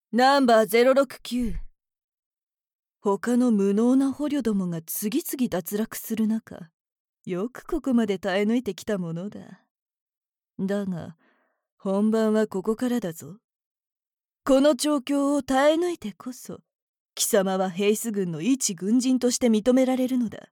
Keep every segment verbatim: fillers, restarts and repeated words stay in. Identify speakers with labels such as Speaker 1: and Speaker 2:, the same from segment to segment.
Speaker 1: ナンバーゼロろくきゅう。他の無能な捕虜どもが次々脱落する中、よくここまで耐え抜いてきたものだ。だが、本番はここからだぞ。この状況を耐え抜いてこそ、貴様はヘイス軍の一軍人として認められるのだ。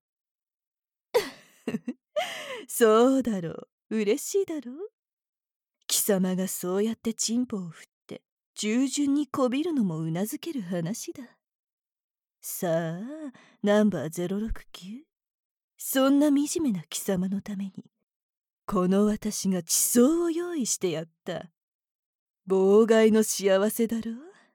Speaker 1: そうだろう、嬉しいだろう。貴様がそうやってチンポを振って従順にこびるのもうなずける話だ。さあ、ナンバーゼロろくきゅう。そんな惨めな貴様のために、この私が地層を用意してやった。妨害の幸せだろ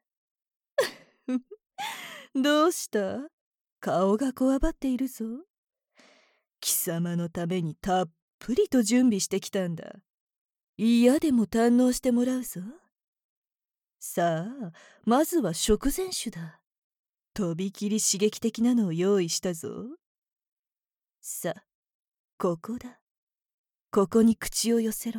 Speaker 1: う。どうした？顔がこわばっているぞ。貴様のためにたっぷりと準備してきたんだ。嫌でも堪能してもらうぞ。さあ、まずは食前酒だ。とびきり刺激的なのを用意したぞ。さあ、ここだ。ここに口を寄せろ。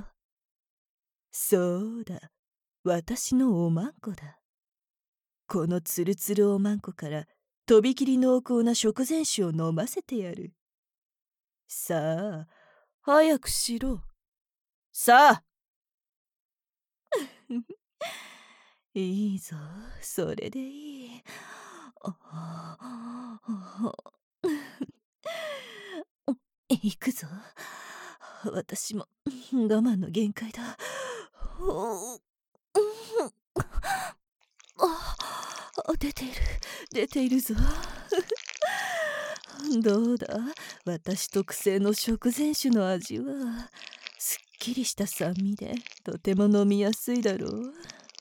Speaker 1: そうだ、私のおまんこだ。このつるつるおまんこからとびきり濃厚な食前酒を飲ませてやる。さあ、早くしろ。さあいいぞ、それでいい。行くぞ。私も我慢の限界だ。あ、出ている、出ているぞ。どうだ、私特製の食前酒の味は。すっきりした酸味でとても飲みやすいだろう。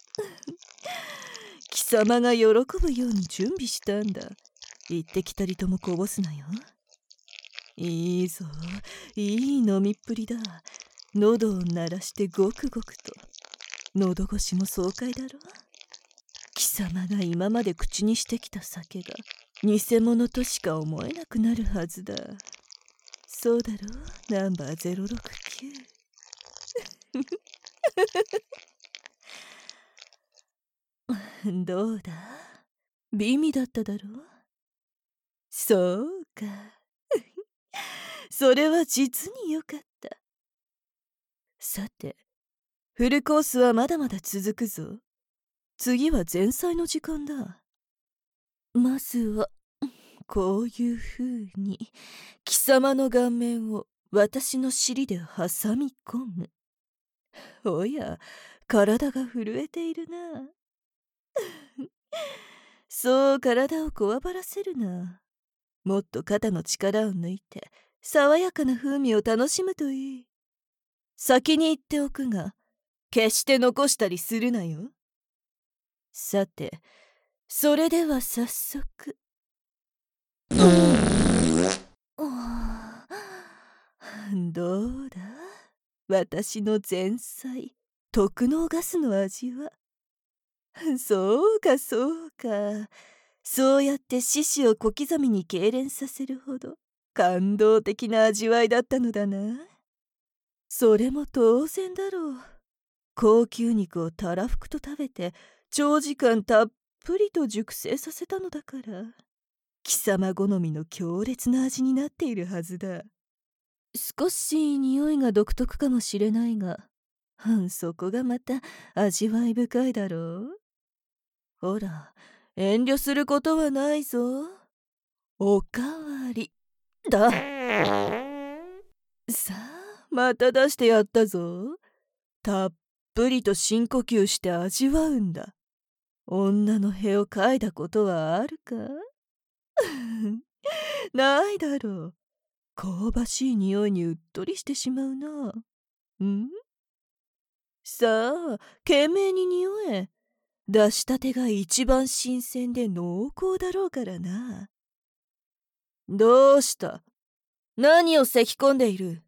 Speaker 1: 貴様が喜ぶように準備したんだ。一滴たりともこぼすなよ。いいぞ、いい飲みっぷりだ。喉を鳴らしてごくごくと。喉越しも爽快だろ。貴様が今まで口にしてきた酒が偽物としか思えなくなるはずだ。そうだろう、ナンバーゼロろくきゅう。どうだ、美味だっただろう。そうか。それは実によかった。さて、フルコースはまだまだ続くぞ。次は前菜の時間だ。まずはこういうふうに貴様の顔面を私の尻で挟み込む。おや、体が震えているな。そう体をこわばらせるな。もっと肩の力を抜いて爽やかな風味を楽しむといい。先に言っておくが、決して残したりするなよ。さて、それでは早速。どうだ、私の前菜特濃ガスの味は。そうかそうか、そうやって獅子を小刻みに痙攣させるほど感動的な味わいだったのだな。それも当然だろう。高級肉をたらふくと食べて長時間たっぷりと熟成させたのだから、貴様好みの強烈な味になっているはずだ。少し匂いが独特かもしれないが、うん、そこがまた味わい深いだろう。ほら、遠慮することはないぞ。おかわりだ。さあ、また出してやったぞ。たっぷりと深呼吸して味わうんだ。女の屁を嗅いだことはあるか？ないだろう。香ばしい匂いにうっとりしてしまうな。ん？さあ、懸命に匂え。出したてが一番新鮮で濃厚だろうからな。どうした？何を咳き込んでいる？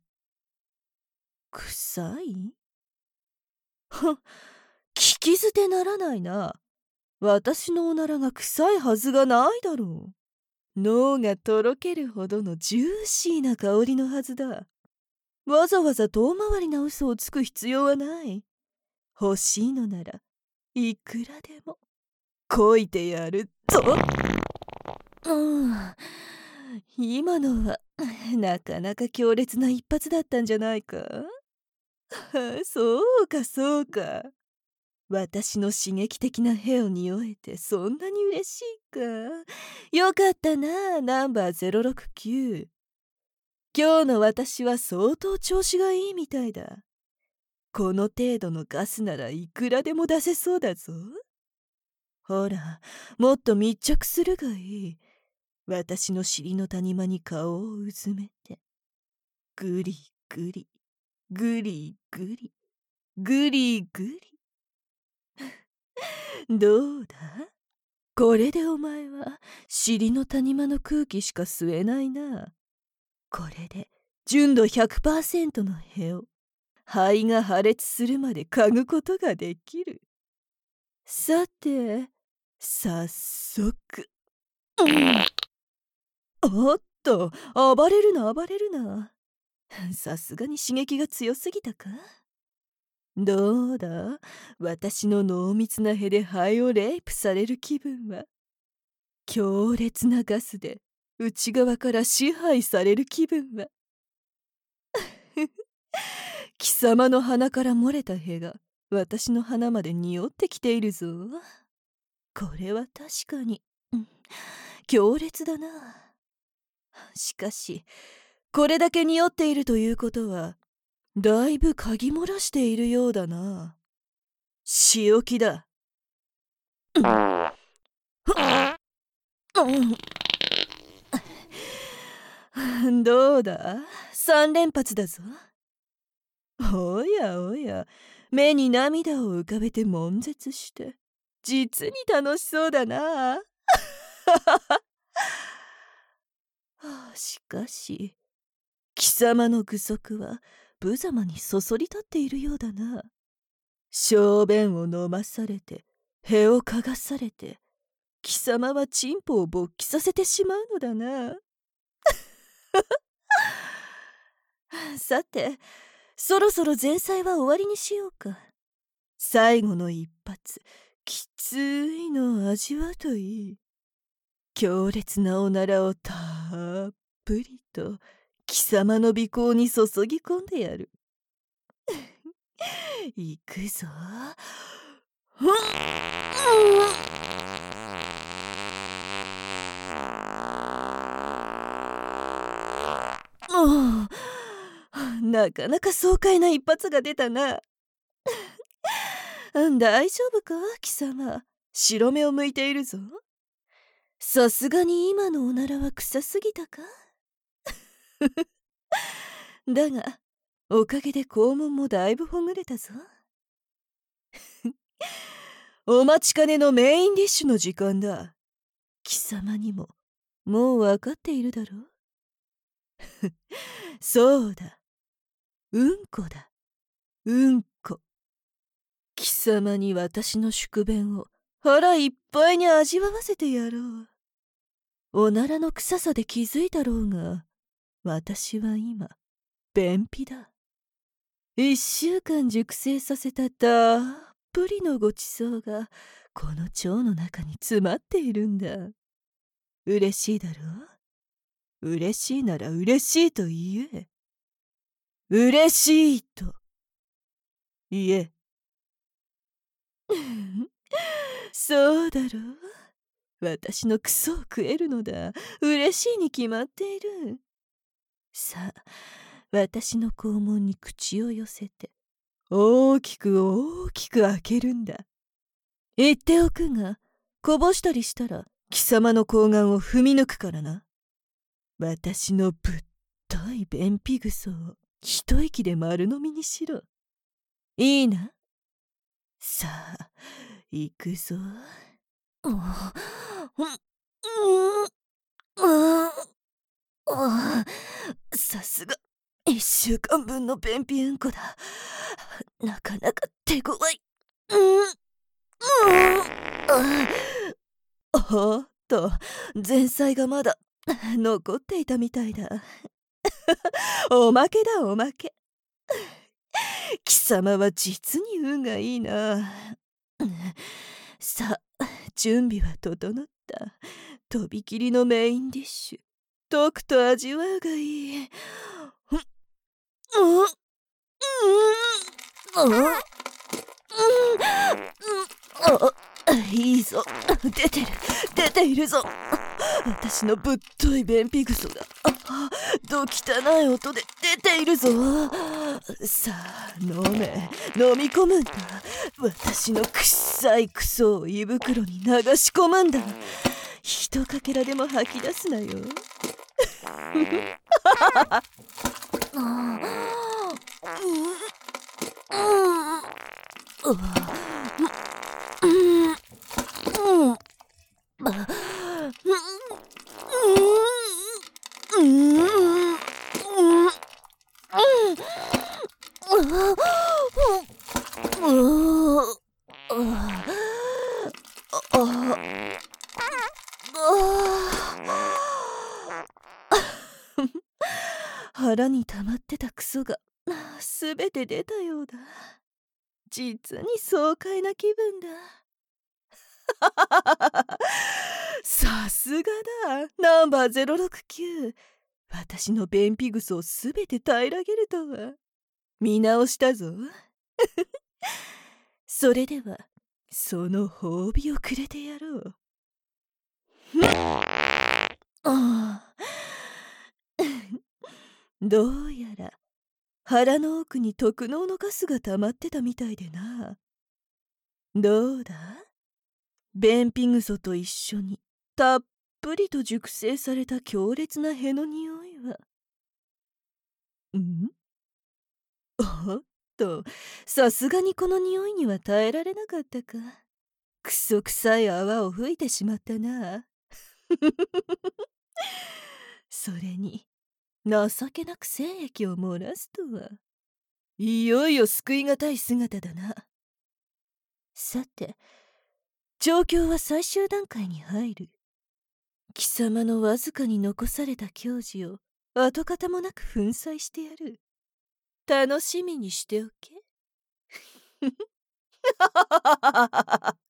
Speaker 1: 臭い？ふん、聞き捨てならないな。私のおならが臭いはずがないだろう。脳がとろけるほどのジューシーな香りのはずだ。わざわざ遠回りな嘘をつく必要はない。欲しいのならいくらでも。 こいてやるぞ。うん、今のはなかなか強烈な一発だったんじゃないか。そうかそうか。私の刺激的な屁を匂えてそんなに嬉しいか。よかったな、ナンバーゼロろくきゅう。今日の私は相当調子がいいみたいだ。この程度のガスならいくらでも出せそうだぞ。ほら、もっと密着するがいい。私の尻の谷間に顔をうずめて。ぐりぐり、ぐりぐり、ぐりぐり。どうだ？これでお前は尻の谷間の空気しか吸えないな。これで純度 ひゃくパーセント の屁を肺が破裂するまで嗅ぐことができる。さて、早速。うん、おっと、暴れるな暴れるな。さすがに刺激が強すぎたか？どうだ、私の濃密な屁で肺をレイプされる気分は。強烈なガスで内側から支配される気分は。貴様の鼻から漏れた屁が私の鼻まで匂ってきているぞ。これは確かに、うん、強烈だな。しかしこれだけ匂っているということはだいぶ嗅ぎ漏らしているようだな。仕置きだ。うん、どうだ、三連発だぞ。おやおや、目に涙を浮かべて悶絶して実に楽しそうだな。しかし貴様の具足は無様にそそり立っているようだな。小便を飲まされて屁をかがされて貴様はチンポを勃起させてしまうのだな。さて、そろそろ前菜は終わりにしようか。最後の一発、きついのを味わうといい。強烈なおならをたっぷりと貴様の鼻孔に注ぎ込んでやる。いくぞ。なかなか爽快な一発が出たな。大丈夫か貴様、白目を向いているぞ。さすがに今のおならは臭すぎたか？だがおかげで肛門もだいぶほぐれたぞ。お待ちかねのメインディッシュの時間だ。貴様にももう分かっているだろう。そうだ、うんこだ、うんこ。貴様に私の宿便を腹いっぱいに味わわせてやろう。おならの臭さで気づいたろうが、私は今便秘だ。一週間熟成させたたっぷりのごちそうがこの腸の中に詰まっているんだ。嬉しいだろう？嬉しいなら嬉しいと言え。嬉しいと言え。そうだろう？私のクソを食えるのだ。嬉しいに決まっている。さあ、私の肛門に口を寄せて大きく大きく開けるんだ。言っておくが、こぼしたりしたら貴様の睾丸を踏み抜くからな。私のぶっとい便秘ぐそを一息で丸飲みにしろ。いいな？さあ、行くぞ。さすが一週間分の便秘うんこだ。なかなか手強い。おっと、前菜がまだ残っていたみたいだ。おまけだおまけ。貴様は実に運がいいな。さあ、 準備は整った。とびきりのメインディッシュ。とくと味わうがいい。うん、うん、うん、うん、うん、あ、いいぞ。出てる、出ているぞ。私のぶっとい便秘ぐそが、あ、ど汚い音で出ているぞ。さあ、飲め、飲み込むんだ。私のくっさいクソを胃袋に流し込むんだ。ひとかけらでも吐き出すなよ。うん、うわ、うん、うん、うん、うん、うん、腹に溜まってたクソがすべて出たようだ。実に爽快な気分だ。さすがだ、ナンバーゼロろくきゅう。私の便秘ぐそをすべて平らげるとは。見直したぞ。それではその褒美をくれてやろう。ああどうやら腹の奥に特納のガスが溜まってたみたいでな。どうだ、便秘ぐそと一緒にたっぷりと熟成された強烈な毛の匂いは。んおっと、さすがにこの匂いには耐えられなかったか。くそくさい泡を吹いてしまったな。それに情けなく精液を漏らすとは。いよいよ救いがたい姿だな。さて、状況は最終段階に入る。貴様のわずかに残された矜持を跡形もなく粉砕してやる。楽しみにしておけ。